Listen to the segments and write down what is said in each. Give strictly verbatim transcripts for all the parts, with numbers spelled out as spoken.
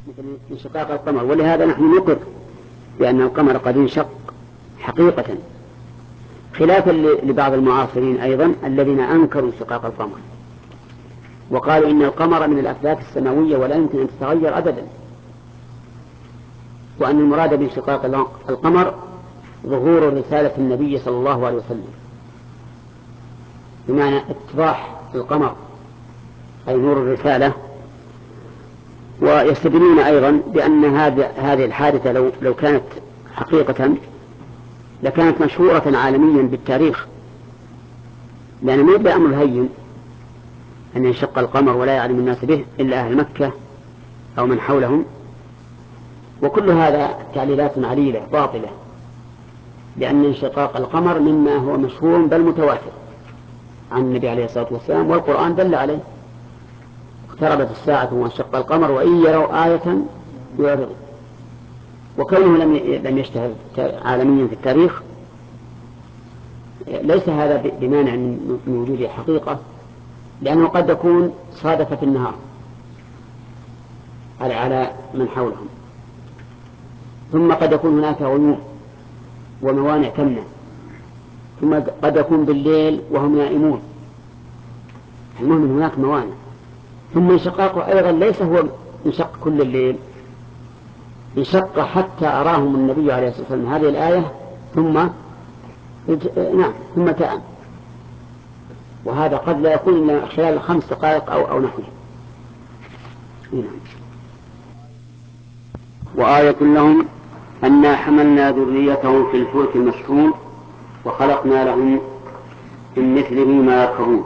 مثل انشقاق القمر، ولهذا نحن نقر بأن القمر قد انشق حقيقة، خلافا لبعض المعاصرين أيضا الذين أنكروا انشقاق القمر وقالوا إن القمر من الأفلاك السماوية ولا يمكن أن تتغير أبدا، وأن المراد بانشقاق القمر ظهور رسالة النبي صلى الله عليه وسلم، بمعنى اتضاح القمر أي نور الرسالة. ويستدلون أيضا بأن هذه الحادثة لو, لو كانت حقيقة لكانت مشهورة عالميا بالتاريخ، لأن ما يبدأ أمر هين أن ينشق القمر ولا يعلم الناس به إلا أهل مكة أو من حولهم. وكل هذا تعليلات عليلة باطلة، لأن انشقاق القمر مما هو مشهور بل متواتر عن النبي عليه الصلاة والسلام، والقرآن دل عليه: اقتربت الساعة وانشق القمر وإن يروا آية يعرضوا. وكونه لم لم يشتهر عالميا في التاريخ ليس هذا بمانع من وجود حقيقة، لأنه قد يكون صادف في النهار على على من حولهم، ثم قد يكون هناك غيوم وموانع تمنع، ثم قد يكون بالليل وهم نائمون، المهم هناك موانع. ثم انشقاقه أيضا ليس هو انشق كل الليل، انشق حتى أراهم النبي عليه الصلاة والسلام هذه الآية ثم نعم ثم تأم، وهذا قد لا يكون إلا خلال خمس دقائق أو أو نحوه. نعم. وآية لهم أنا حملنا ذريتهم في الفلك المشحون وخلقنا لهم من مثله ما يركبون.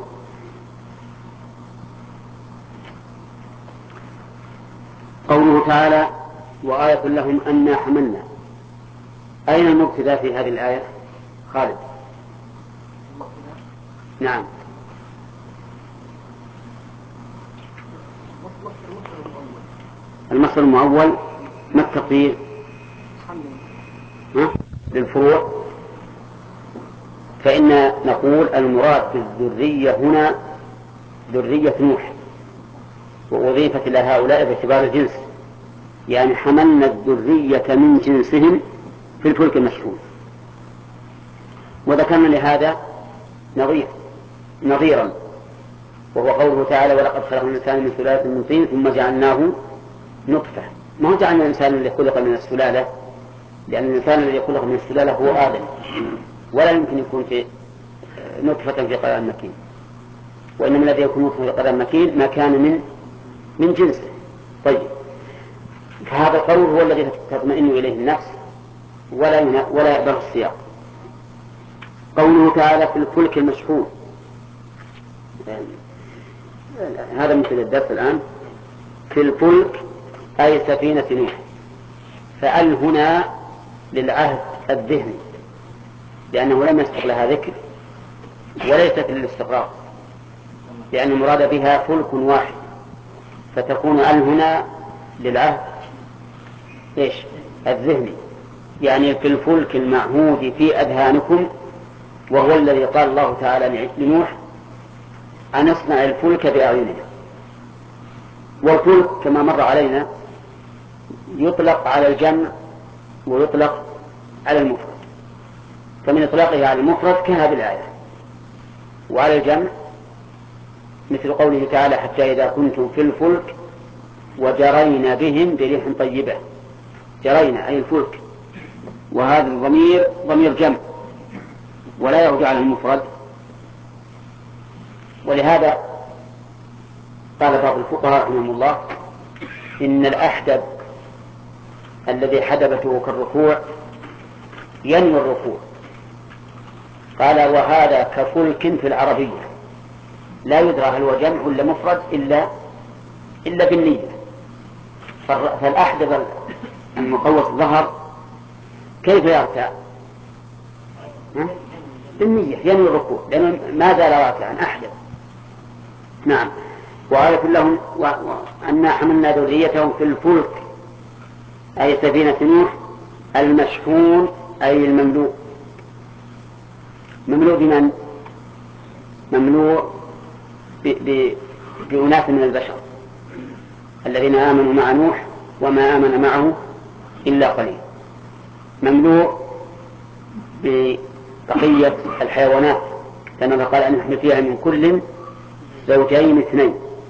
قوله تعالى وآية لهم أنا حملنا، أين المبتدأ في هذه الآية؟ خالد. نعم. المصدر المؤول ما التقدير؟ للفروع. فإن نقول المراد بالذرية هنا ذرية نوح، وأضيفت إلى هؤلاء باعتبار الجنس، يعني حملنا الذرية من جنسهم في الفلك المشحون. وذكرنا لهذا نظير نظيرا وهو قوله تعالى ولقد خلقنا الإنسان من سلالة من طين ثم جعلناه نطفة. ما هو جعلنا الإنسان الذي خلق من السلالة، لأن الإنسان الذي خلق من السلالة هو آدم، ولا يمكن يكون في نطفة في قرار مكين، وإنما الذي يكون نطفة في قرار مكين ما كان من من جنسه. طيب، فهذا القول هو الذي تطمئن إليه النفس ولا ولا يقبل السياق. قوله تعالى في الفلك المشحون، هذا مثل الدرس الآن. في الفلك أي سفينة نوح، فأل هنا للعهد الذهني، لأنه لم يسبق لها ذكر وليست للاستقرار، لأن المراد بها فلك واحد، فتكون أل هنا للعهد إيش الذهني، يعني في الفلك المعهود في أذهانكم، وهو الذي قال الله تعالى لنوح أن اصنع الفلك بأعيننا. والفلك كما مر علينا يطلق على الجمع ويطلق على المفرد، فمن إطلاقه على المفرد كهذه الآية، وعلى الجمع مثل قوله تعالى حتى إذا كنتم في الفلك وجرينا بهم بريح طيبة. جرينا أي الفلك، وهذا الضمير ضمير جمع ولا يرجع على المفرد. ولهذا قال بعض الفقهاء رحمهم الله إن الأحدب الذي حدبته كالركوع ينوي الركوع. قال وهذا كفلك في العربية لا يدرى هل هو جمع ولا مفرد إلا إلا بالنية. فالأحدب المقوس الظهر كيف يرتع؟ بالنية، ينوي الركوع، لأنه ما زال راكعا أحدب. نعم. وآية لهم أنا حملنا ذريتهم في الفلك أي سفينة نوح المشحون أي المملوء. مملوء بمن؟ مملوء بأناس من البشر الذين آمنوا مع نوح وما آمن معه إلا قليل، مملوء ببقية الحيوانات، لأن الله قال أن نحن فيها من كل زوجين اثنين.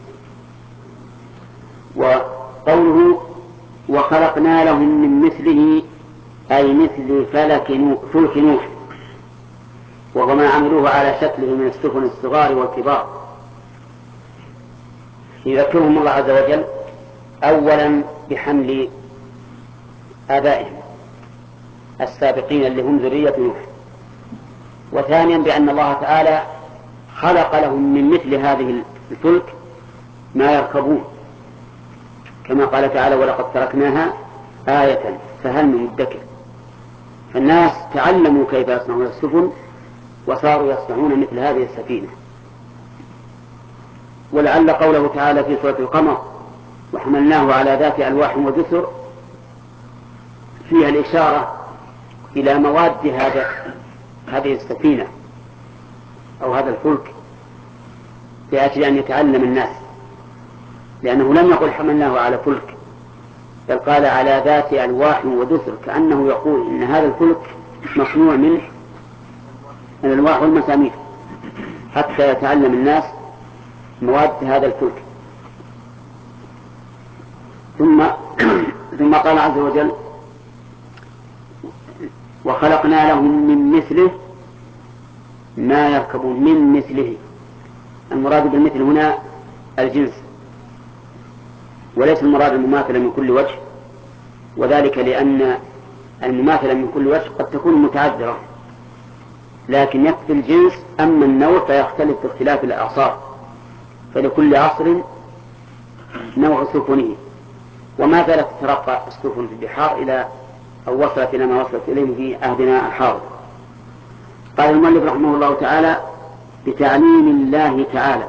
وقوله وخلقنا لهم من مثله أي مثل فلك فلك نوح، وهو ما عملوه على شكله من السفن الصغار والكبار. يذكرهم الله عز وجل أولا بحمل آبائهم السابقين اللي هم ذرية نوح، وثانيا بأن الله تعالى خلق لهم من مثل هذه الفلك ما يركبون، كما قال تعالى ولقد تركناها آية فهل من مدكر. فالناس تعلموا كيف يصنعون السفن وصاروا يصنعون مثل هذه السفينة. ولعل قوله تعالى في سورة القمر وحملناه على ذات ألواح ودسر فيها الإشارة إلى مواد هذا هذه السفينة أو هذا الفلك لأجل أن يتعلم الناس، لأنه لم يقل حملناه على فلك، بل قال على ذات ألواح ودسر، كأنه يقول إن هذا الفلك مصنوع من الألواح والمسامير حتى يتعلم الناس مواد هذا الفلك. ثم ثم قال عز وجل وخلقنا لهم من مثله ما يركبون. من مثله المراد بالمثل هنا الجنس، وليس المراد المماثلة من كل وجه، وذلك لأن المماثلة من كل وجه قد تكون متعذرة، لكن يكفي الجنس. أما النوع فيختلف باختلاف الأعصار، فلكل عصر نوع سفنه، وما زالت تترقى السفن في البحار إلى أو وصلت إلى ما وصلت إليه في عهدنا الحاضر. قال المؤلف رحمه الله تعالى بتعليم الله تعالى،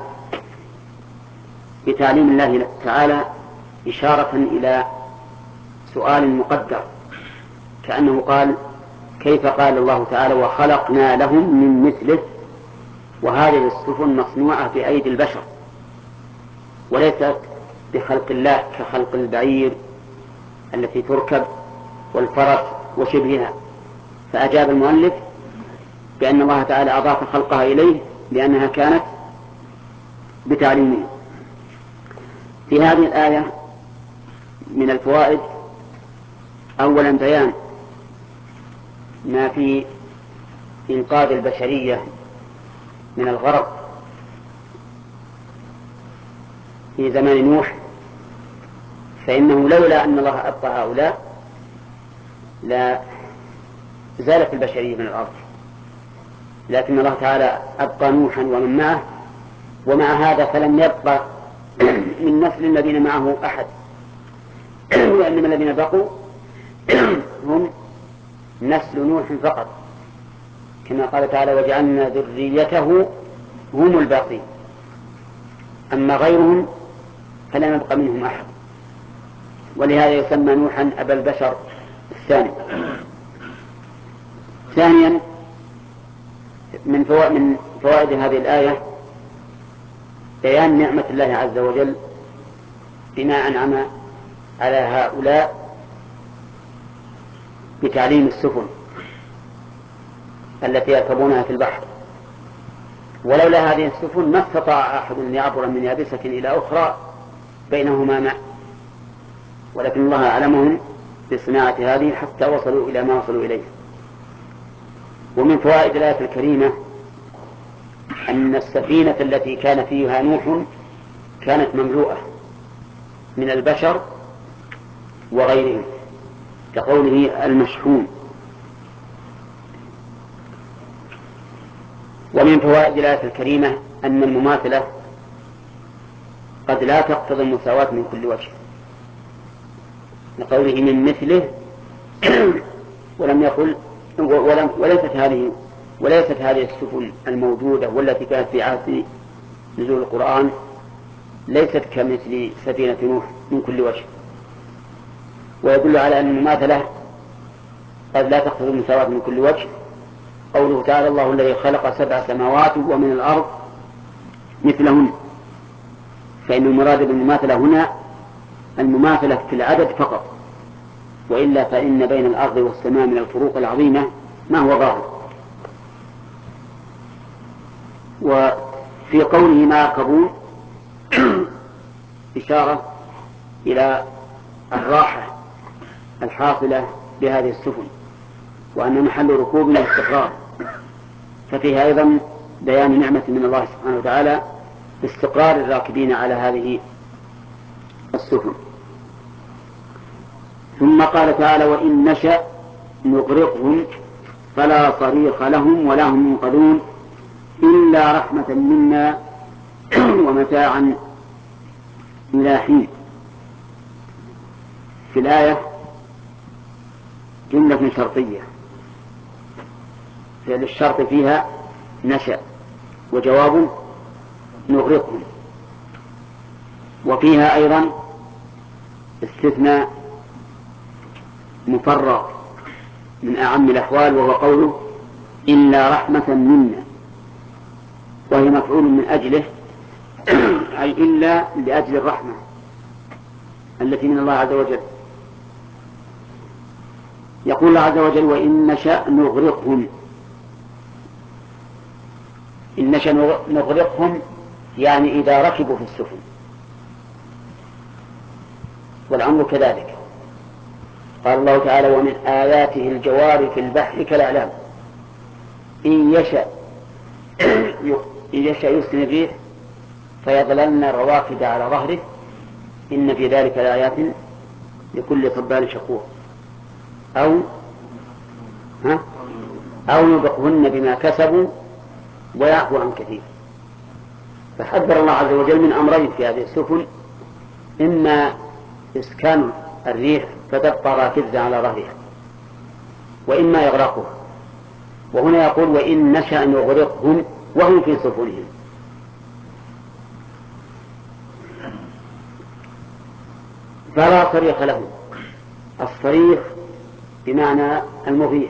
بتعليم الله تعالى إشارة إلى سؤال مقدر، كأنه قال كيف قال الله تعالى وخلقنا لهم من مثله، وهذه السفن مصنوعة بأيدي البشر وليست بخلق الله كخلق البعير التي تركب والفرس وشبهها. فأجاب المؤلف بأن الله تعالى أضاف خلقها إليه لأنها كانت بتعليمه. في هذه الآية من الفوائد أولا بيان ما في إنقاذ البشرية من الغرق في زمان نوح، فإنه لولا أن الله أبقى هؤلاء لا زالت البشرية من الأرض، لكن الله تعالى أبقى نوحا ومن معه، ومع هذا فلم يبقى من نسل الذين معه أحد، وإنما الذين بقوا هم نسل نوح فقط، كما قال تعالى وجعلنا ذريته هم الباقين، أما غيرهم فلم يبق منهم أحد، ولهذا يسمى نوحا أبا البشر الثاني. ثانيا من فوائد هذه الآية بيان نعمة الله عز وجل بما أنعم على هؤلاء بتعليم السفن التي يركبونها في البحر، ولولا هذه السفن ما استطاع أحد أن يعبر من يابسة إلى أخرى بينهما ماء، ولكن الله أعلمهم بصناعة هذه حتى وصلوا إلى ما وصلوا إليه. ومن فوائد الآية الكريمة أن السفينة التي كان فيها نوح كانت مملوءة من البشر وغيرهم، كقوله المشحون. ومن فوائد الآية الكريمة أن المماثلة قد لا تقتضي المساواة من كل وجه، لقوله من مثله ولم يقل ولم وليست هذه وليست هذه السفن الموجودة والتي كانت في عهد نزول القرآن ليست كمثل سفينة نوح من كل وجه، ويدل على أن المماثلة قد لا تقتضي المساواة من كل وجه قوله تعالى الله الذي خلق سبع سماوات ومن الأرض مثلهن، فإن المراد بالمماثلة هنا المماثلة في العدد فقط، وإلا فإن بين الأرض والسماء من الفروق العظيمة ما هو ظاهر. وفي قوله ما يركبون إشارة إلى الراحة الحاصلة بهذه السفن، وأن محل ركوب الاستقرار، ففيها أيضا بيان نعمة من الله سبحانه وتعالى باستقرار الراكبين على هذه السفن. ثم قال تعالى وإن نشأ نغرقهم فلا صريخ لهم ولا هم ينقذون إلا رحمة منا ومتاعا إلى حين. في الآية جملة شرطية للشرط فيها نشأ وجواب نغرقهم، وفيها أيضا استثناء مفرغ من أعم الأحوال وهو قوله إلا رحمة منا، وهي مفعول من أجله أي إلا لأجل الرحمة التي من الله عز وجل. يقول الله عز وجل وإن نشأ نغرقهم، إن نشأ نغرقهم يعني إذا ركبوا في السفن، والأمر كذلك. قال الله تعالى ومن آياته الجوار في البحر كالأعلام إن يشأ إن يشأ يسكن الريح فيظللن رواكد على ظهره إن في ذلك لآيات لكل صبار شكور. أو ها أو يذقهن بما كسبوا ويعفو عن كثير. فحذر الله عز وجل من أمرين في هذه السفن، إما إسكان الريح فتبقى راكزة على ظهرها، وإما إغراقها. وهنا يقول وإن نشأ نغرقهم وهم في سفنهم. فلا صريخ لهم، الصريخ بمعنى المغيث،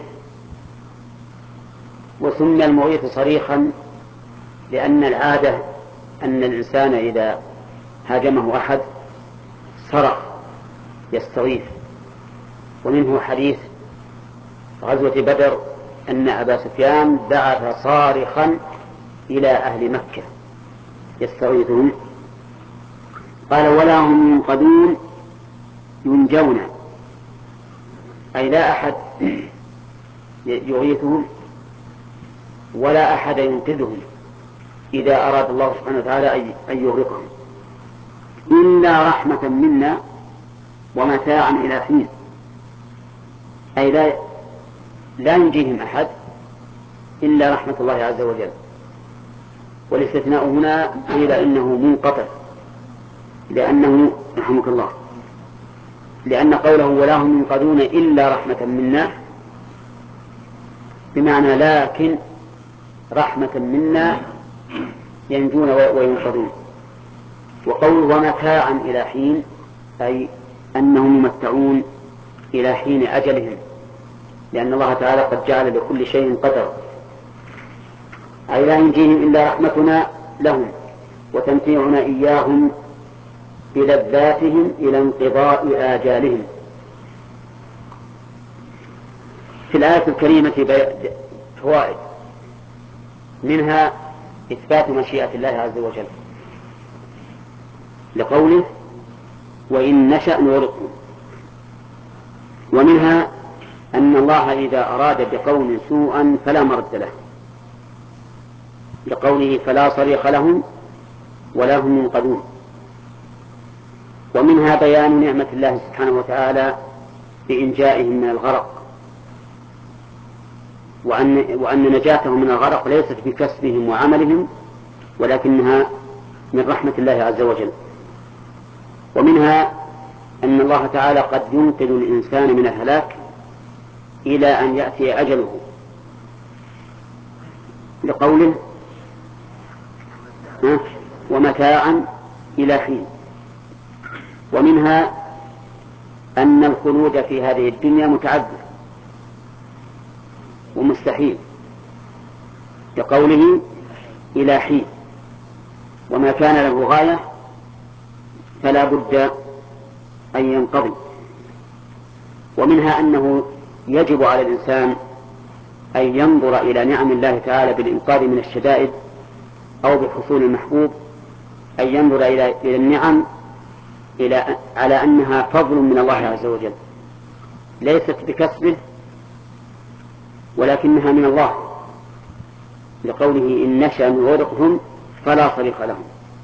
وسمي المغيث صريخا لأن العادة أن الإنسان إذا هاجمه أحد صرخ يستغيث. ومنه حديث غزوة بدر أن أبا سفيان بعث صارخا إلى أهل مكة يستغيثون، قال ولا هم ينقذون ينجون، أي لا أحد يغيثهم ولا أحد ينقذهم إذا أراد الله سبحانه وتعالى أن يغرقهم، إلا رحمة منا ومتاعا إلى حين، أي لا لا ينجيهم أحد إلا رحمة الله عز وجل. والاستثناء هنا قيل إنه منقطع، لأنه رحمك الله لأن قوله ولا هم ينقذون إلا رحمة منا بمعنى لكن رحمة منا ينجون وينقذون. وقوله ومتاعا إلى حين أي أنهم يمتعون إلى حين أجلهم، لأن الله تعالى قد جعل لكل شيء قدر، أي لا ينجيهم إلا رحمتنا لهم وتمتيعنا إياهم بلذاتهم إلى انقضاء آجالهم. في الآية الكريمة فوائد، منها إثبات مشيئة الله عز وجل لقوله وإن نشأ نغرقهم، ومنها أن الله إذا أراد بقوم سوءا فلا مرد له لقوله فلا صريخ لهم ولا هم ينقذون. ومنها بيان نعمة الله سبحانه وتعالى بإنجائهم من الغرق، وأن, وأن نجاتهم من الغرق ليست بكسبهم وعملهم ولكنها من رحمة الله عز وجل. ومنها أن الله تعالى قد ينقذ الإنسان من الهلاك إلى أن يأتي أجله لقوله ومتاعا إلى حين. ومنها أن الخلود في هذه الدنيا متعذر ومستحيل لقوله إلى حين، وما كان له غاية فلا بد أن ينقضي. ومنها أنه يجب على الإنسان أن ينظر إلى نعم الله تعالى بالإنقاذ من الشدائد أو بحصول المحبوب، أن ينظر إلى النعم إلى على أنها فضل من الله عز وجل، ليست بكسبه ولكنها من الله، لقوله إن نشأ نغرقهم فلا صريخ لهم.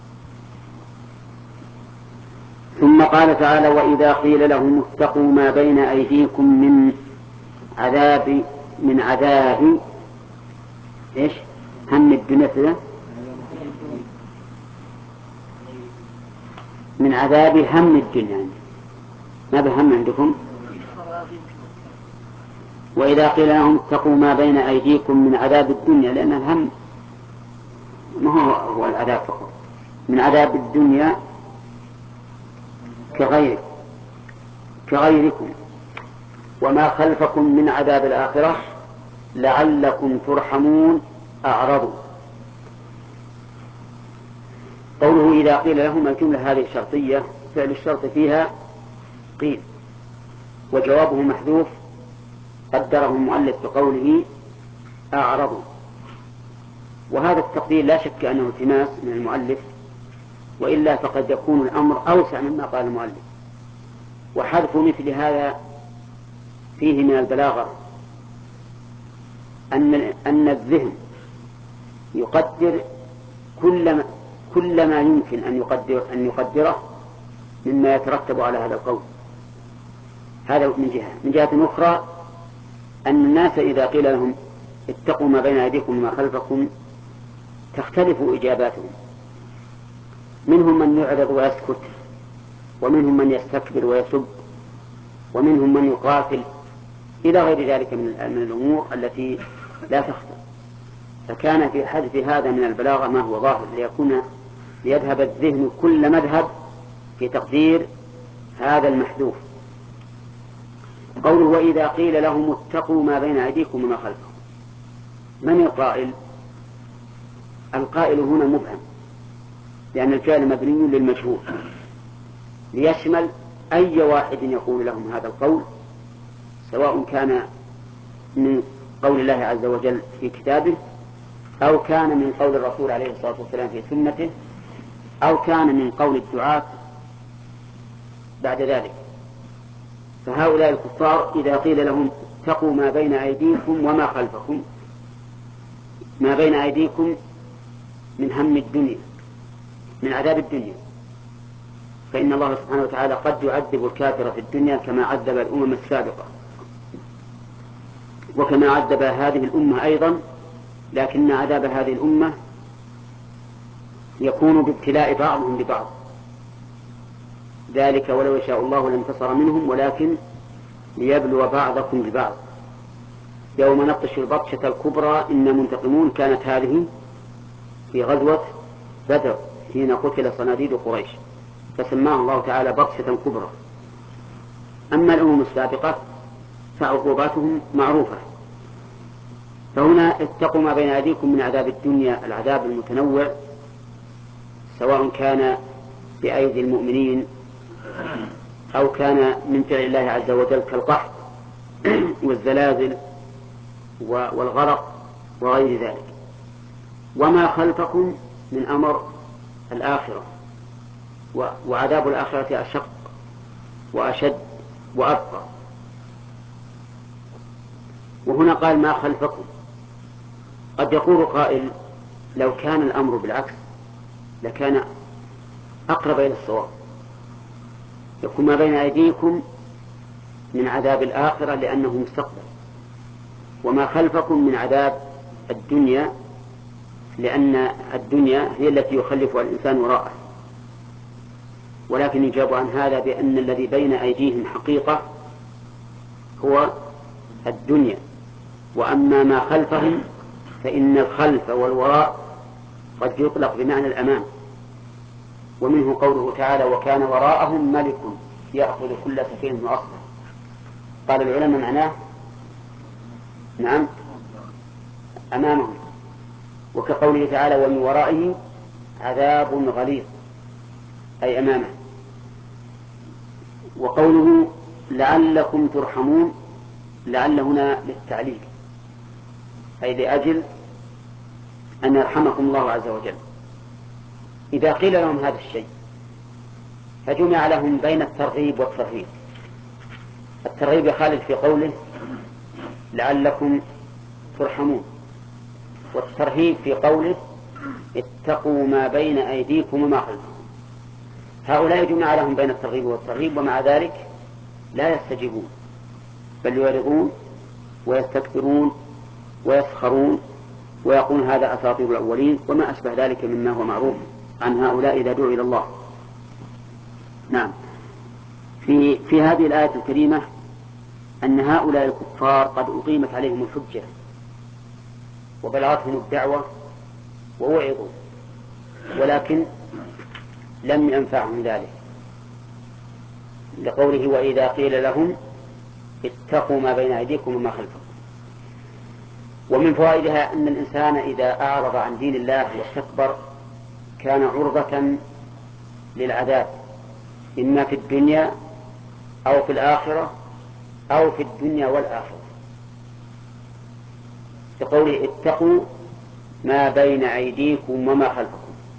ثم قال تعالى وإذا قيل لهم اتقوا ما بين أيديكم من عذاب من عذاب إيش هم الدنيا من عذاب هم الدنيا، ما بهم عندكم؟ وإذا قيل لهم اتقوا ما بين أيديكم من عذاب الدنيا، لأن الهم ما هو, هو العذاب فقط، من عذاب الدنيا كغير كغيركم وما خلفكم من عذاب الآخرة لعلكم ترحمون أعرضوا. قوله إذا قيل لهم الجملة هذه شرطية، فعل الشرط فيها قيل، وجوابه محذوف قدره المؤلف بقوله أعرضوا. وهذا التقدير لا شك أنه التماس من المؤلف، وإلا فقد يكون الأمر أوسع مما قال المؤلف. وحذف مثل هذا فيه من البلاغة أن أن الذهن يقدر كل ما, كل ما يمكن أن يقدر أن يقدره مما يترتب على هذا القول. هذا من جهة. من جهة أخرى أن الناس إذا قيل لهم اتقوا ما بين أيديكم وما خلفكم تختلف إجاباتهم، منهم من يعرض ويسكت، ومنهم من يستكبر ويسب، ومنهم من يقاتل، إلى غير ذلك من الأمور التي لا تخطر. فكان في حذف هذا من البلاغة ما هو ظاهر ليكون ليذهب الذهن كل مذهب في تقدير هذا المحذوف. قوله وإذا قيل لهم اتقوا ما بين أيديكم وما خلفكم، من القائل؟ القائل هنا مبهم، لأن الفعل مبني للمجهول ليشمل أي واحد يقول لهم هذا القول، سواء كان من قول الله عز وجل في كتابه، أو كان من قول الرسول عليه الصلاة والسلام في سنته، أو كان من قول الدعاة بعد ذلك. فهؤلاء الكفار إذا قيل لهم اتقوا ما بين أيديكم وما خلفكم، ما بين أيديكم من هم الدنيا، من عذاب الدنيا، فإن الله سبحانه وتعالى قد يعذب الكافر في الدنيا كما عذب الأمم السابقة، وكما عذب هذه الأمة أيضا، لكن عذاب هذه الأمة يكون بابتلاء بعضهم ببعض، ذلك ولو يشاء الله لانتصر منهم ولكن ليبلو بعضكم ببعض. يوم نبطش البطشة الكبرى إنا منتقمون، كانت هذه في غزوة بدر حين قتل صناديد قريش، فسماها الله تعالى بطشة كبرى. أما الأمم السابقة فعقوباتهم معروفة. فهنا اتقوا ما بين أيديكم من عذاب الدنيا، العذاب المتنوع، سواء كان بأيدي المؤمنين أو كان من فعل الله عز وجل كالقحط والزلازل والغرق وغير ذلك. وما خلفكم من أمر الآخرة، وعذاب الآخرة أشق وأشد وأبقى. وهنا قال ما خلفكم. قد يقول قائل لو كان الأمر بالعكس لكان أقرب إلى الصواب، يكون ما بين أيديكم من عذاب الآخرة لأنه مستقبل، وما خلفكم من عذاب الدنيا لأن الدنيا هي التي يخلفها الإنسان وراءه. ولكن يجاب عن هذا بأن الذي بين أيديهم حقيقة هو الدنيا، وأما ما خلفهم فإن الخلف والوراء قد يطلق بمعنى الأمام. ومنه قوله تعالى وكان وراءهم ملك يأخذ كل سفينة غصبا. قال العلماء معناه نعم أمامهم، وكقوله تعالى ومن ورائه عذاب غليظ أي أمامه. وقوله لعلكم ترحمون، لعل هنا للتعليل، أي لأجل أن يرحمكم الله عز وجل. إذا قيل لهم هذا الشيء فجمع لهم بين الترغيب والترهيب. الترغيب خالد في قوله لعلكم ترحمون، والترهيب في قوله اتقوا ما بين أيديكم وما خلفكم. هؤلاء جمع لهم بين الترغيب والترهيب، ومع ذلك لا يستجيبون، بل يعرضون ويستكبرون ويسخرون ويقولون هذا أساطير الأولين وما أشبه ذلك مما هو معروف عن هؤلاء إذا دعوا إلى الله. نعم. في, في هذه الآية الكريمة أن هؤلاء الكفار قد أقيمت عليهم الحجة وبلغتهم الدعوة ووعظوا، ولكن لم ينفعهم ذلك، لقوله وإذا قيل لهم اتقوا ما بين أيديكم وما خلفكم. ومن فوائدها أن الإنسان إذا أعرض عن دين الله واستكبر كان عرضة للعذاب، إما في الدنيا أو في الآخرة أو في الدنيا والآخرة، لقوله اتقوا ما بين أيديكم وما خلفكم.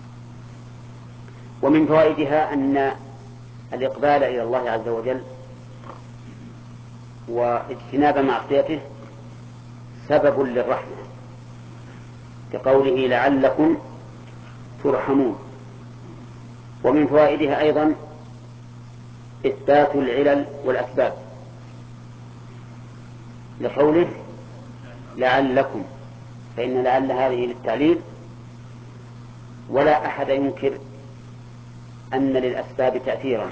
ومن فوائدها أن الإقبال إلى الله عز وجل واجتناب معصيته سبب للرحمة، كقوله لعلكم ترحمون. ومن فوائدها أيضا إثبات العلل والأسباب، لقوله لعلكم، فإن لعل هذه للتعليل، ولا أحد ينكر أن للأسباب تأثيرا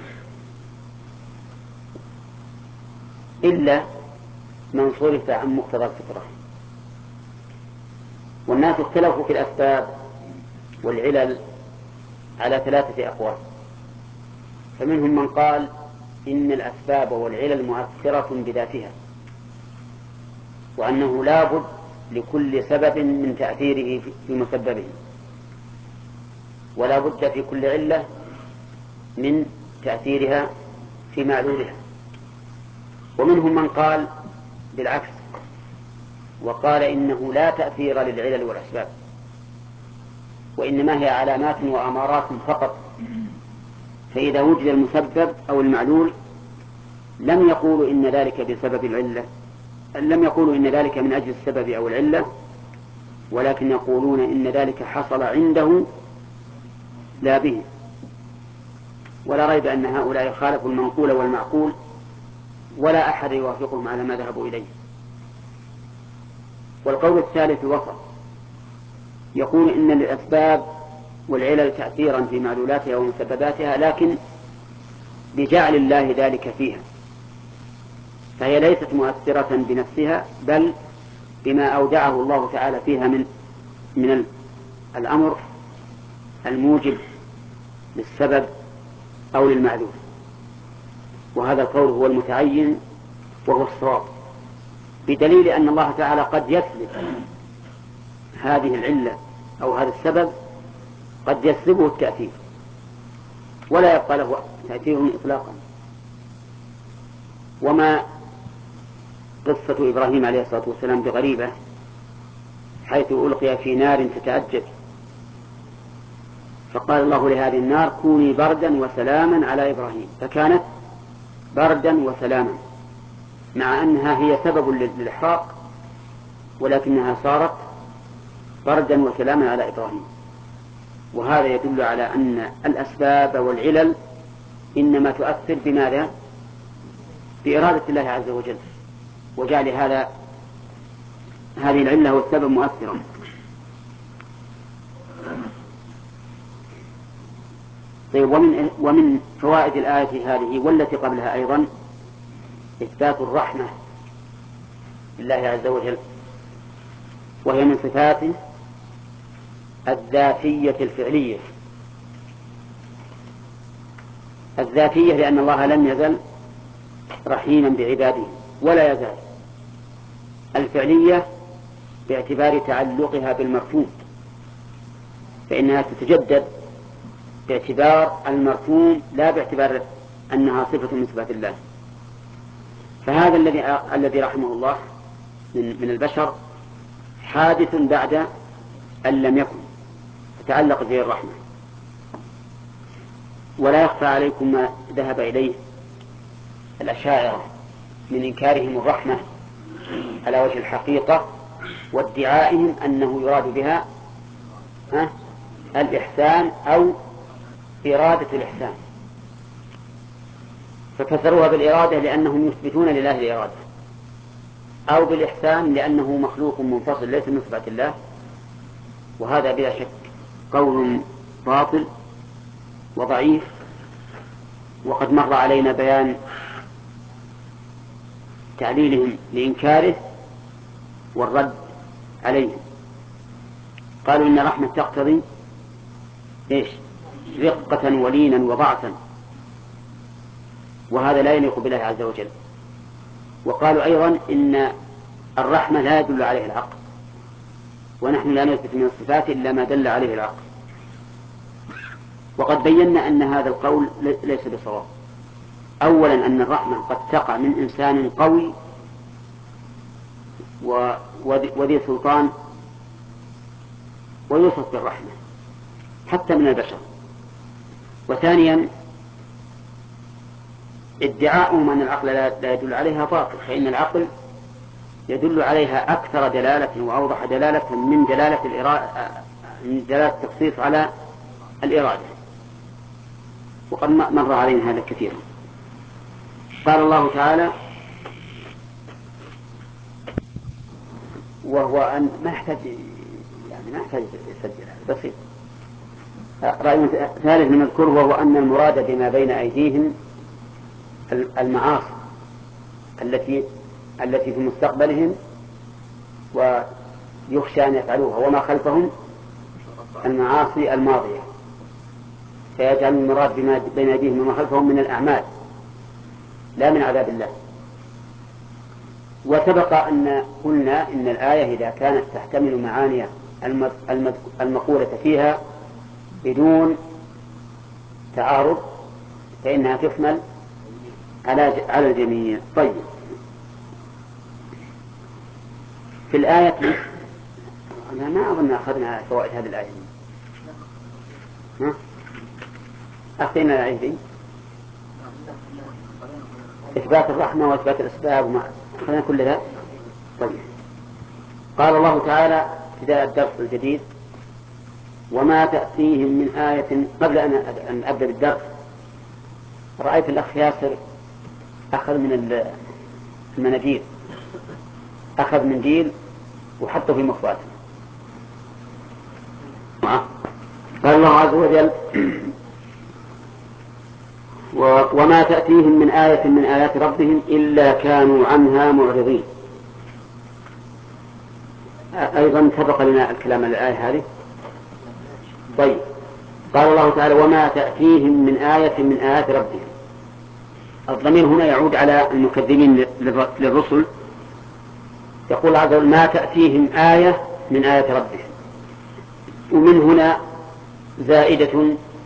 إلا من صرف عن مقتضى الفطرة. والناس اختلفوا في الأسباب والعلل على ثلاثة أقوال، فمنهم من قال إن الأسباب والعلل مؤثرة بذاتها، وأنه لا بد لكل سبب من تأثيره في مسببه، ولا بد في كل علة من تأثيرها في معلولها. ومنهم من قال بالعكس، وقال إنه لا تأثير للعلل والأسباب، وإنما هي علامات وأمارات فقط، فإذا وجد المسبب أو المعلول لم يقولوا إن ذلك بسبب العلة، لم يقولوا إن ذلك من أجل السبب أو العلة، ولكن يقولون إن ذلك حصل عنده لا به. ولا ريب أن هؤلاء خالفوا المنقول والمعقول، ولا أحد يوافقهم على ما ذهبوا إليه. والقول الثالث الوسط، يقول إن للأسباب والعلل تأثيرا في معلولاتها ومسبباتها، لكن بجعل الله ذلك فيها، فهي ليست مؤثرة بنفسها، بل بما أودعه الله تعالى فيها من من الأمر الموجب للسبب أو للمعلول. وهذا القول هو المتعين وهو الصواب، بدليل أن الله تعالى قد يسلب هذه العلة أو هذا السبب، قد يسلبه التأثير ولا يبقى له تأثير إطلاقا. وما قصة إبراهيم عليه الصلاة والسلام بغريبة، حيث ألقي في نار تتأجج، فقال الله لهذه النار كوني بردا وسلاما على إبراهيم، فكانت بردا وسلاما، مع أنها هي سبب للإحراق، ولكنها صارت بردا وسلاما على إبراهيم. وهذا يدل على أن الأسباب والعلل إنما تؤثر بماذا؟ بإرادة الله عز وجل، وجعل هذا هذه العلة والسبب مؤثرا. طيب، ومن, ومن فوائد الآية هذه والتي قبلها أيضا إثبات الرحمة لله عز وجل، وهي من صفاته الذاتية الفعلية. الذاتية لأن الله لم يزل رحيما بعباده ولا يزال. الفعلية باعتبار تعلقها بالمرفوض، فإنها تتجدد باعتبار المرفوض لا باعتبار أنها صفة من صفات الله. فهذا الذي الذي رحمه الله من من البشر حادث بعد أن لم يكن، تتعلق به الرحمة. ولا يخفى عليكم ما ذهب إليه الأشاعرة من إنكارهم الرحمة على وجه الحقيقة وادعائهم أنه يراد بها الإحسان أو إرادة الإحسان، ففسروها بالإرادة لأنهم يثبتون لله الإرادة، أو بالإحسان لأنه مخلوق منفصل ليس من صفات الله. وهذا بلا شك قول باطل وضعيف، وقد مر علينا بيان تعليلهم لإنكاره والرد عليه. قالوا إن الرحمة تقتضي إيش؟ رقة ولينا وضعفا، وهذا لا يليق بالله عز وجل. وقالوا أيضا إن الرحمة لا يدل عليه العقل، ونحن لا نثبت من الصفات إلا ما دل عليه العقل. وقد بينا أن هذا القول ليس بصواب. أولا أن الرحمة قد تقع من إنسان قوي وذي سلطان ويوصف بالرحمة حتى من البشر. وثانيا ادعاؤهم أن العقل لا يدل عليها باطل، فإن العقل يدل عليها أكثر دلالة وأوضح دلالة من دلالة الإرادة، من دلالة التخصيص على الإرادة، وقد مر علينا هذا كثيرا. قال الله تعالى: وهو أن ما يحتاج يعني ما يحتاج يسجل، بسيط. رأي ثالث من الذكر وهو أن المراد بما بين أيديهم المعاصي التي التي في مستقبلهم ويخشى أن يفعلوها، وما خلفهم المعاصي الماضية، فيجعل المراد بما بين أيديهم وما خلفهم من الأعمال لا من عذاب الله. وسبق أن قلنا إن الآية إذا كانت تحتمل معاني المقولة فيها بدون تعارض فإنها تحمل على على الجميع. طيب، في الآية أنا ما أظن أخذنا فوائد هذه الآية. ها؟ أخذنا الآية دي إثبات الرحمة وإثبات الأسباب وما أخذنا كل ذا. طيب، قال الله تعالى في ذا الدرس الجديد: وما تأتيهم من آية. قبل أن أبدأ بالدرس رأيت الأخ ياسر أخذ من المناديل، أخذ منديل وحطه في مخباته. قال الله عز وجل: وما تأتيهم من آية من آيات ربهم إلا كانوا عنها معرضين. أيضا سبق لنا الكلام عن الآية هذه. طيب، قال الله تعالى: وما تأتيهم من آية من آيات ربهم. الضمير هنا يعود على المكذبين للرسل. يقول عز وجل: ما تأتيهم آية من آيات ربهم، ومن هنا زائدة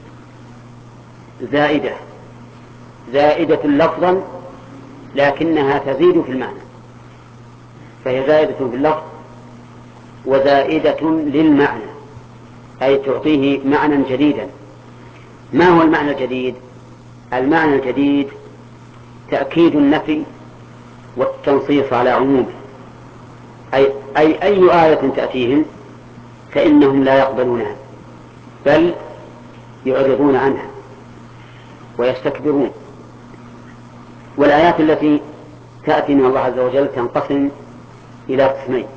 زائدة زائدة لفظا لكنها تزيد في المعنى، فهي زائدة في اللفظ وزائدة للمعنى، أي تعطيه معنى جديدا. ما هو المعنى الجديد؟ المعنى الجديد تأكيد النفي والتنصيص على عمومه، أي أي, أي آية تأتيهم فإنهم لا يقبلونها بل يعرضون عنها ويستكبرون. والآيات التي تأتي من الله عز وجل تنقسم إلى قسمين: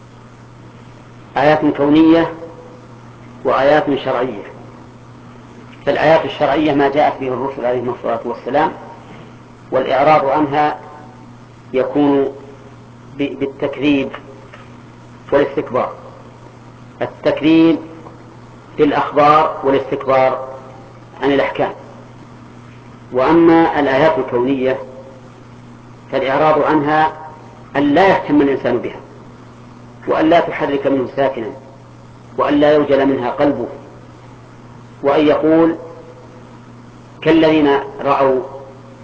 آيات كونية وآيات شرعية. فالآيات الشرعية ما جاءت به الرسل عليهم الصلاة والسلام، والإعراض عنها يكون بالتكذيب والاستكبار. التكذيب بالأخبار والاستكبار عن الأحكام. وأما الآيات الكونية فالإعراض عنها أن لا يهتم الإنسان بها، وأن لا تحرك منه ساكنا، وأن لا يوجل منها قلبه، وأن يقول كالذين رأوا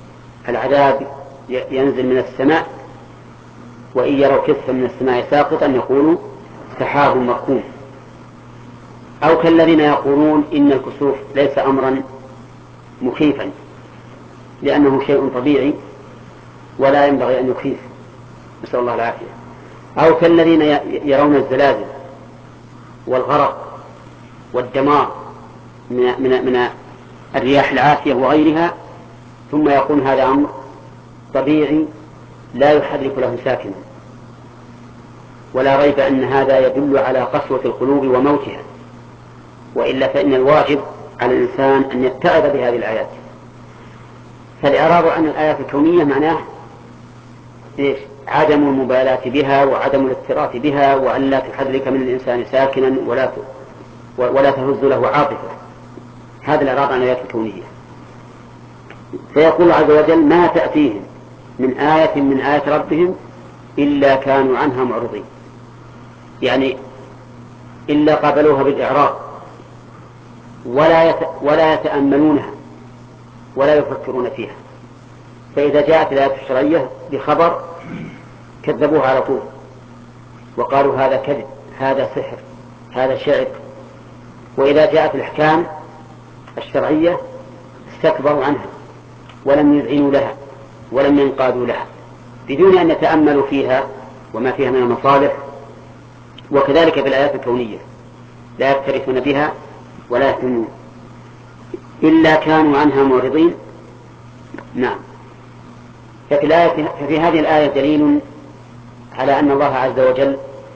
العذاب ينزل من السماء، وإن يروا كسفا من السماء ساقطا يقولوا سحاب مركوم. أو كالذين يقولون إن الكسوف ليس أمرا مخيفا لأنه شيء طبيعي ولا ينبغي أن يخيف، نسأل الله العافية. أو كالذين يرون الزلازل والغرق والدمار من, من, من الرياح العافية وغيرها، ثم يقول هذا أمر طبيعي لا يحرك له ساكنا، ولا ريب أن هذا يدل على قسوة القلوب وموتها، وإلا فإن الواجب على الإنسان أن يتعظ بهذه الآيات. فالإعراض عن الآيات الكونية معناه إيش؟ عدم المبالاة بها وعدم الاكتراث بها، وأن لا تحرك من الإنسان ساكنا ولا ولا تهز له عاطفة. هذا الإعراض عن الآيات الكونية. فيقول عز وجل ما تأتيهم من آية من آيات ربهم إلا كانوا عنها معرضين، يعني إلا قابلوها بالإعراض ولا يت... ولا يتأملونها ولا يفكرون فيها. فإذا جاءت الآيات الشرعية بخبر كذبوها على طول وقالوا هذا كذب، هذا سحر، هذا شعر. وإذا جاءت الأحكام الشرعية استكبروا عنها ولم يذعنوا لها ولم ينقادوا لها بدون أن يتأملوا فيها وما فيها من المصالح. وكذلك بالآيات الكونية لا يكترثون بها ولا يهتمون إلا كانوا عنها معرضين. نعم. ففي, الآية ففي هذه الآية دليل على أن الله عز وجل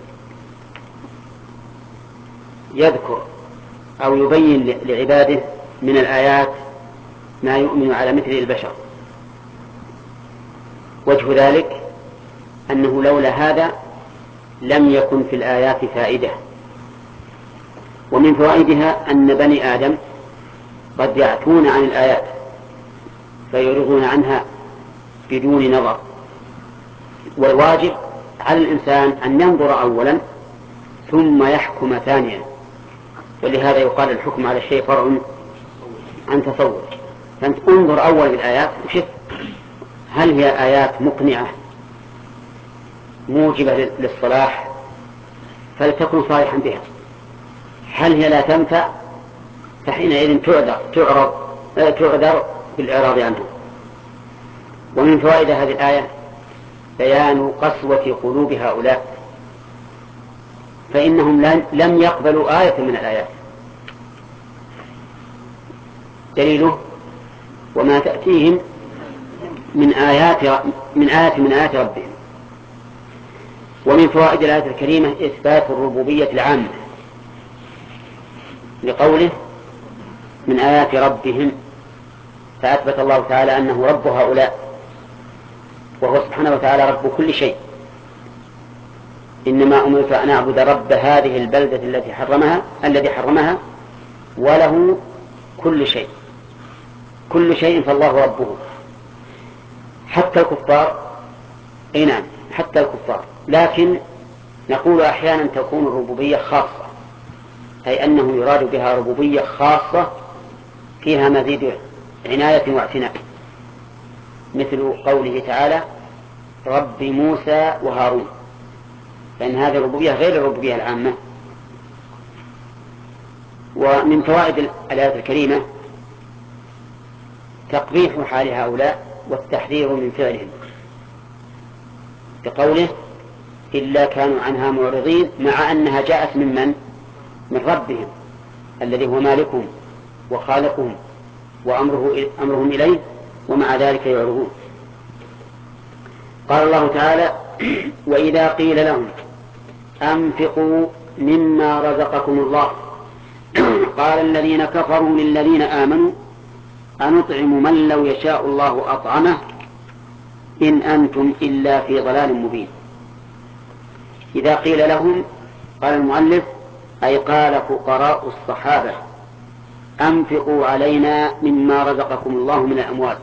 يذكر أو يبين لعباده من الآيات ما يؤمن على مثل البشر. وجه ذلك أنه لولا هذا لم يكن في الآيات فائدة. ومن فوائدها أن بني آدم قد يعتون عن الآيات فيعرضون عنها بدون نظر، والواجب على الإنسان أن ينظر أولا ثم يحكم ثانيا. ولهذا يقال الحكم على الشيء فرع عن تصور. فأنت انظر أول بالآيات وشف هل هي آيات مقنعة موجبة للصلاح فلتكن صالحا بها، هل هي لا تنفع فحينئذ تعذر تعرض تعذر بالإعراض عنها. ومن فوائد هذه الآية بيان قسوة قلوب هؤلاء، فإنهم لم يقبلوا آية من الآيات. دليله وما تأتيهم من آيات من آية من آيات ربهم. ومن فوائد الآية الكريمة إثبات الربوبية العامة لقوله من آيات ربهم، فأثبت الله تعالى أنه رب هؤلاء وهو سبحانه وتعالى رب كل شيء. إنما أمرت أن أعبد رب هذه البلدة التي حرمها الذي حرمها وله كل شيء، كل شيء فالله ربه. حتى الكفار، أي نعم حتى الكفار، لكن نقول أحيانا تكون الربوبية خاصة، أي أنه يراد بها ربوبية خاصة فيها مزيد عناية واعتناء، مثل قوله تعالى رب موسى وهارون، فإن هذه الربوبية غير الربوبية العامة. ومن فوائد الآية الكريمة تقبيح حال هؤلاء والتحذير من فعلهم بقوله إلا كانوا عنها معرضين، مع أنها جاءت من من؟ من ربهم الذي هو مالكهم وخالقهم وأمره أمرهم إليه، ومع ذلك يعرضون. قال الله تعالى وإذا قيل لهم أنفقوا مما رزقكم الله قال الذين كفروا للذين آمنوا أنطعم من لو يشاء الله أطعمه إن أنتم إلا في ضلال مبين. إذا قيل لهم، قال المؤلف أي قال فقراء الصحابة أنفقوا علينا مما رزقكم الله من الأموال.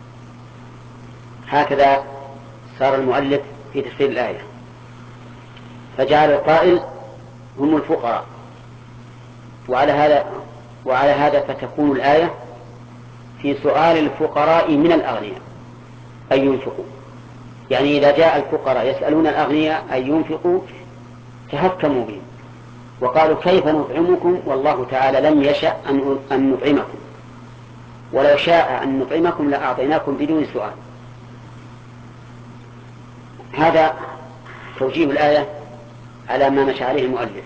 هكذا صار المؤلف في تفسير الآية، فجعل القائل هم الفقراء، وعلى هذا وعلى هذا فتكون الآية في سؤال الفقراء من الأغنياء، أن ينفقوا. يعني إذا جاء الفقراء يسألون الأغنياء أن ينفقوا تهكموا بهم وقالوا كيف نطعمكم والله تعالى لم يشأ أن نطعمكم، ولو شاء أن نطعمكم لأعطيناكم بدون سؤال. هذا توجيه الآية على ما مشى عليه المؤلف.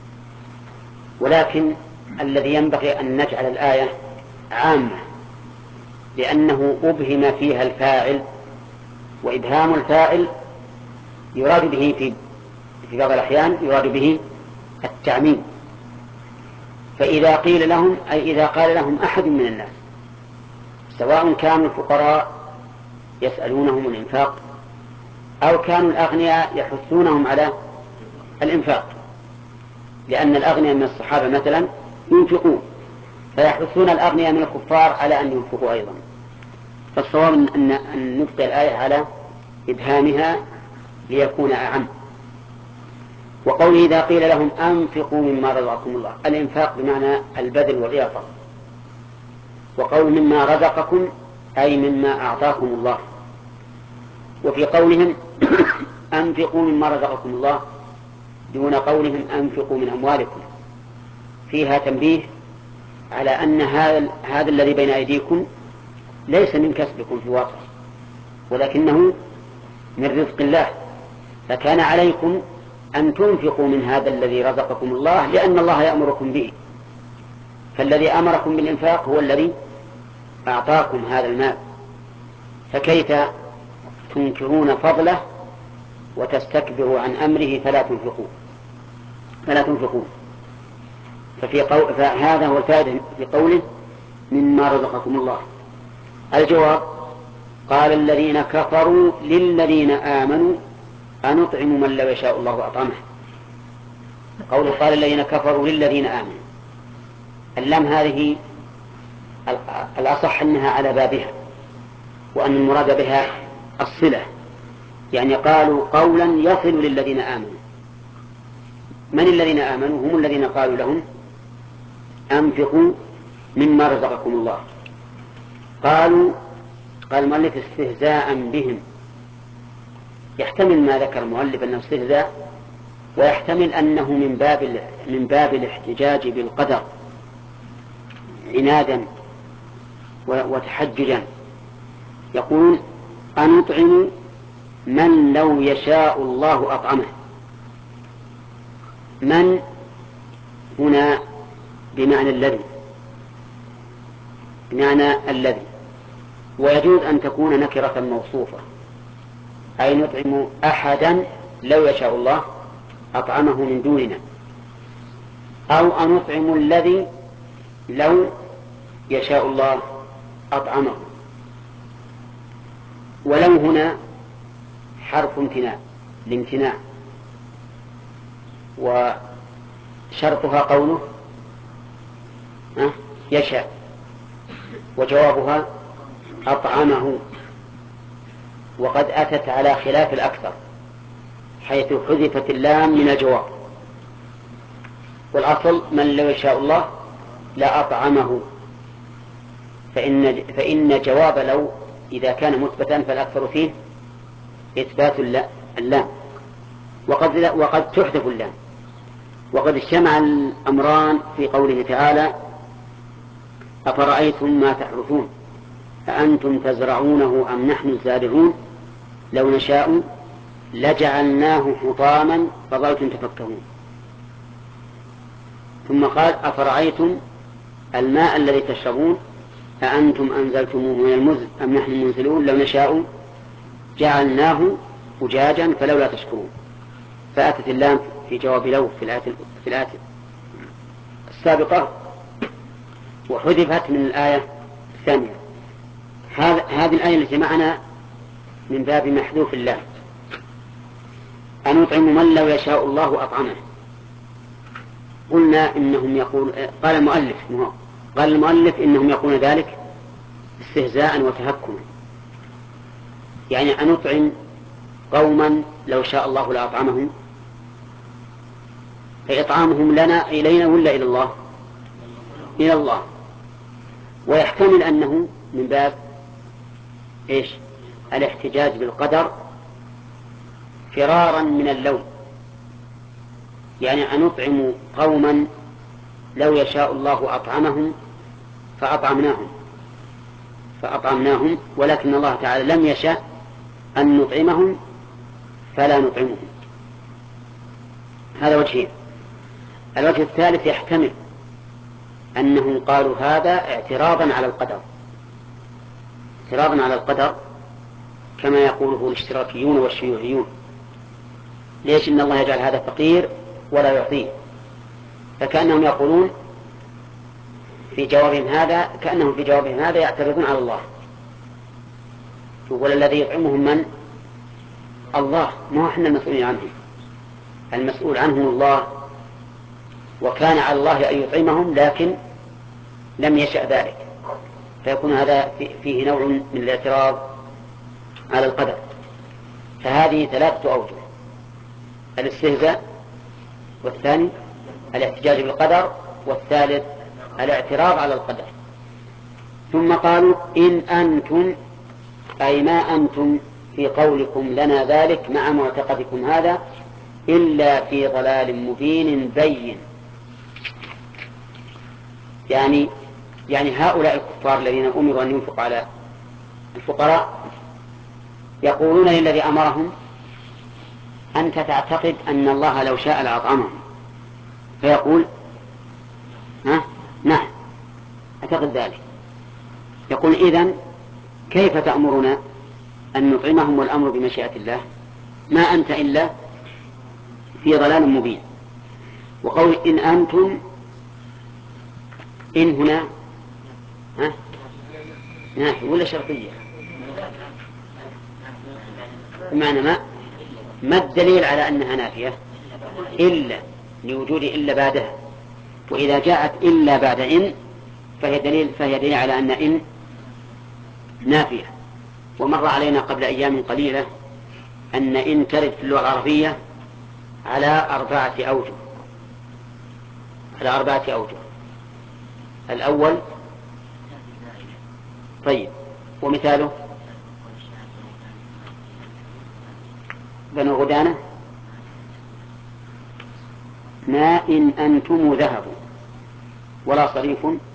ولكن الذي ينبغي أن نجعل الآية عامة، لأنه أبهم فيها الفاعل، وإبهام الفاعل يراد به في في بعض الأحيان يراد به التعميم. فإذا قيل لهم أي إذا قال لهم أحد من الناس، سواء كانوا الفقراء يسألونهم الإنفاق أو كانوا الأغنياء يحثونهم على الإنفاق، لأن الأغنياء من الصحابة مثلا ينفقون فيحثون الأغنياء من الكفار على أن ينفقوا أيضا. فالصواب أن, أن نبقي الآية على إبهامها ليكون أعم. وقوله إذا قيل لهم أنفقوا مما رزقكم الله، الإنفاق بمعنى البذل والإعطاء، وقول مما رزقكم أي مما أعطاكم الله. وفي قولهم أنفقوا مما رزقكم الله دون قولهم أنفقوا من أموالكم فيها تنبيه على أن هذا, هذا الذي بين أيديكم ليس من كسبكم في الواقع، ولكنه من رزق الله، فكان عليكم أن تنفقوا من هذا الذي رزقكم الله لأن الله يأمركم به. فالذي أمركم بالإنفاق هو الذي أعطاكم هذا المال، فكيف تنكرون فضله وتستكبروا عن أمره فلا تنفقوا فلا تنفقون. ففي قول فهذا هو الفائدة في قوله مما رزقكم الله. الجواب قال الذين كفروا للذين آمنوا أنطعم من لو يشاء الله أطعمه. قوله قال الذين كفروا للذين آمنوا، اللام هذه الأصح أنها على بابها، وأن المراد بها الصلة، يعني قالوا قولا يصل للذين آمنوا. من الذين آمنوا؟ هم الذين قالوا لهم أنفقوا مما رزقكم الله. قالوا قال المؤلف استهزاء بهم، يحتمل ما ذكر المؤلف أنه استهزاء، ويحتمل أنه من باب من باب الاحتجاج بالقدر عنادا وتحججا. يقول أنطعم من لو يشاء الله أطعمه. من هنا بمعنى الذي بمعنى الذي ويجوز أن تكون نكرة موصوفة، أي نطعم أحدا لو يشاء الله أطعمه من دوننا، أو أنطعم الذي لو يشاء الله أطعمه. ولو هنا حرف امتناع لامتناع، وشرطها قوله يشاء، وجوابها أطعمه، وقد أتت على خلاف الأكثر حيث حذفت اللام من الجواب، والأصل من لو يشاء الله لا أطعمه، فإن, فإن جواب لو إذا كان مثبتا فالأكثر فيه إثبات اللام، وقد, وقد تحذف اللام. وقد اجتمع الأمران في قوله تعالى أفرأيتم ما تحرثون أأنتم تزرعونه أم نحن الزارعون لو نشاء لجعلناه حطاما فظلتم تفكهون. ثم قال أفرأيتم الماء الذي تشربون أأنتم أنزلتموه من المزن أم نحن المنزلون لو نشاء جعلناه أجاجا فلولا تشكرون. فأتت اللام في جواب لو في الآية في الآية السابقة، وحذفت من الآية الثانية. هذه الآية التي معنا من باب محذوف اللام. أنطعم من لو يشاء الله أطعمه. قلنا إنهم يقول قال المؤلف قال المؤلف إنهم يقولون ذلك استهزاء وتهكما، يعني أنطعم قوما لو شاء الله لأطعمهم، فإطعامهم لنا إلينا ولا إلى الله؟ إلى الله. ويحتمل أنه من باب إيش الاحتجاج بالقدر فرارا من اللوم، يعني أن نطعم قوما لو يشاء الله أطعمهم فأطعمناهم فأطعمناهم ولكن الله تعالى لم يشاء أن نطعمهم فلا نطعمهم. هذا وجهين. الوجه الثالث يحتمل أنهم قالوا هذا اعتراضا على القدر، اعتراضا على القدر كما يقوله الاشتراكيون والشيوعيون. ليش إن الله يجعل هذا فقير ولا يعطيه؟ فكأنهم يقولون في جوابهم هذا كأنهم في جوابهم هذا يعترضون على الله. يقول الذي يطعمهم من؟ الله، ما احنا المسؤولين عنه، المسؤول عنهم الله، وكان على الله أن يطعمهم لكن لم يشأ ذلك، فيكون هذا فيه نوع من الاعتراض على القدر. فهذه ثلاثة أوجه: الاستهزاء، والثاني الاحتجاج بالقدر، والثالث الاعتراض على القدر. ثم قالوا إن أنتم أي ما أنتم في قولكم لنا ذلك مع معتقدكم هذا إلا في ضلال مبين بين. يعني يعني هؤلاء الكفار الذين أمروا أن ينفقوا على الفقراء يقولون للذي أمرهم أنت تعتقد أن الله لو شاء لأطعمهم، فيقول ها نعم أعتقد ذلك. يقول إذن كيف تأمرنا أن نطعمهم والأمر بمشيئة الله؟ ما أنت إلا في ضلال مبين. وقول إن أنتم، إن هنا ها نافية ولا شرطية؟ بمعنى ما ما الدليل على أنها نافية؟ إلا، لوجود إلا بعدها، وإذا جاءت إلا بعد إن فهي دليل فهي دليل على أن إن نافية. ومر علينا قبل أيام قليلة أن إن ترد في اللغة العربية على أربعة أوجه، على أربعة أوجه. الأول طيب، ومثاله بنو غدانة ما إن أنتم ذهبوا ولا صريف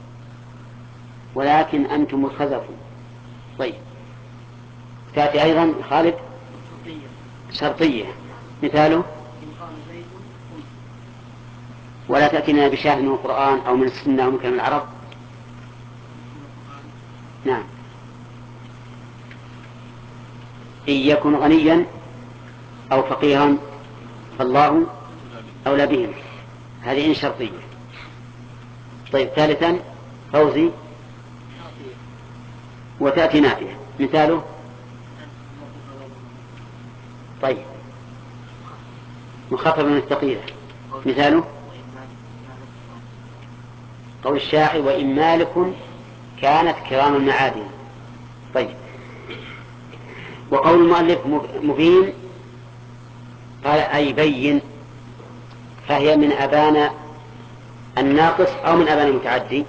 ولكن أنتم الخزف. طيب، تأتي أيضا خالد شرطية، مثاله ولا تأتينا بشاهد من القرآن أو من السنة أو من كلام العرب. نعم، إن يكن غنيا أو فقيرا فالله أولى بهم، هذه إن شرطية. طيب، ثالثا فوزي وتأتي نافية، مثاله طيب مخفف من الثقيلة، مثاله قول الشاعر وإن مالك كانت كرام المعادن. طيب، وقول المؤلف مبين قال أي بين، فهي من أبان الناقص أو من أبان المتعدي.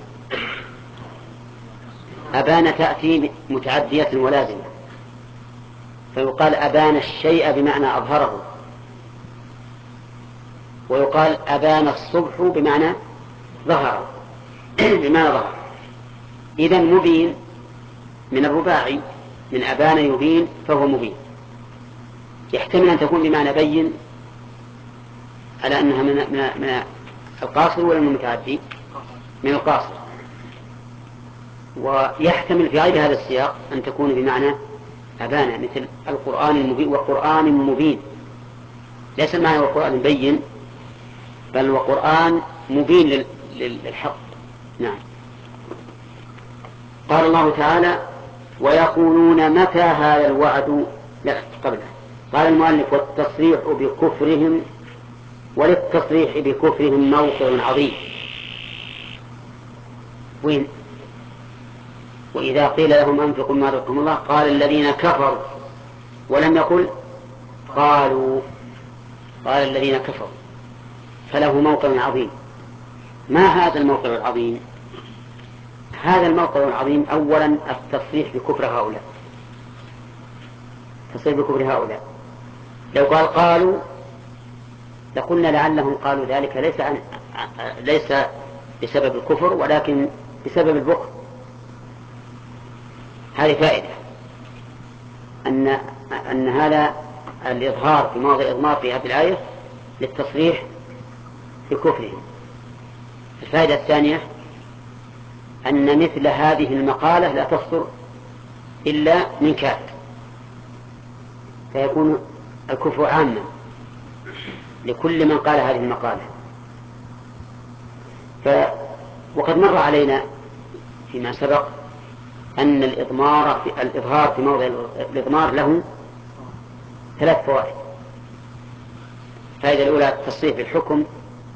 أبان تأتي متعدية ولازمة، فيقال أبان الشيء بمعنى أظهره، ويقال أبان الصبح بمعنى ظهر بمعنى ظهر. إذن مبين من الرباعي، من أبان يبين فهو مبين. يحتمل أن تكون بمعنى بين على أنها من, من, من القاصر ولا من المتعدي؟ من القاصر. ويحتمل في غير هذا السياق أن تكون بمعنى أبان، مثل القرآن المبين وقرآن مبين. ليس المعنى وقرآن بين، بل وقرآن مبين للحق. نعم. قال الله تعالى ويقولون متى هذا الوعد. لا قبله قال المؤلف والتصريح بكفرهم، وللتصريح بكفرهم موقع عظيم. وين؟ وإذا قيل لهم أنفقوا مما رزقكم الله قال الذين كفروا، ولم يقل قالوا، قال الذين كفروا، فله موقع عظيم. ما هذا الموقع العظيم؟ هذا الموقع العظيم أولا التصريح بكفر هؤلاء، التصريح بكفر هؤلاء. لو قال قالوا لقلنا لعلهم قالوا ذلك ليس عن ليس بسبب الكفر ولكن بسبب البخل. هذه فائدة أن أن هذا الإظهار في موضع إضمار في هذه الآية للتصريح بكفرهم. الفائدة الثانية أن مثل هذه المقالة لا تصدر إلا من كافر، فيكون الكفر عاما لكل من قال هذه المقالة. ف... وقد مر علينا فيما سبق أن الإضمار في الإظهار في موضع الإضمار له ثلاث فوائد. الفائدة الأولى التصريح بالحكم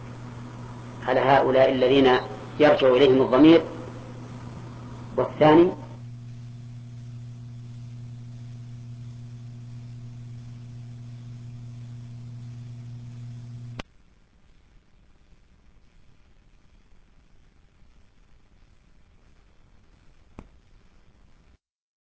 على هؤلاء الذين يرجع إليهم الضمير، والثاني